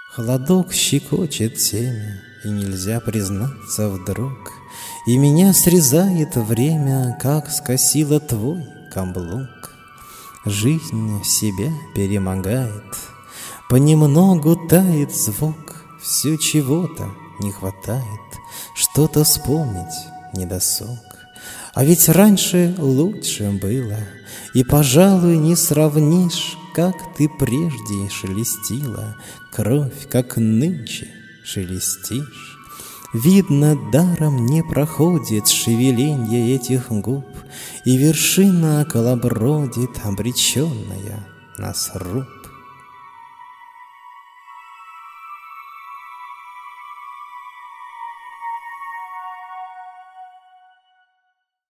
Холодок щекочет темя, и нельзя признаться вдруг, и меня срезает время, как скосило твой каблук. Жизнь себя перемогает, понемногу тает звук, все чего-то не хватает, что-то вспомнить недосуг. А ведь раньше лучше было, и, пожалуй, не сравнишь, как ты прежде шелестила, кровь, как нынче шелестишь. Видно, даром не проходит шевеленье этих губ, и вершина колобродит, обреченная на сруб.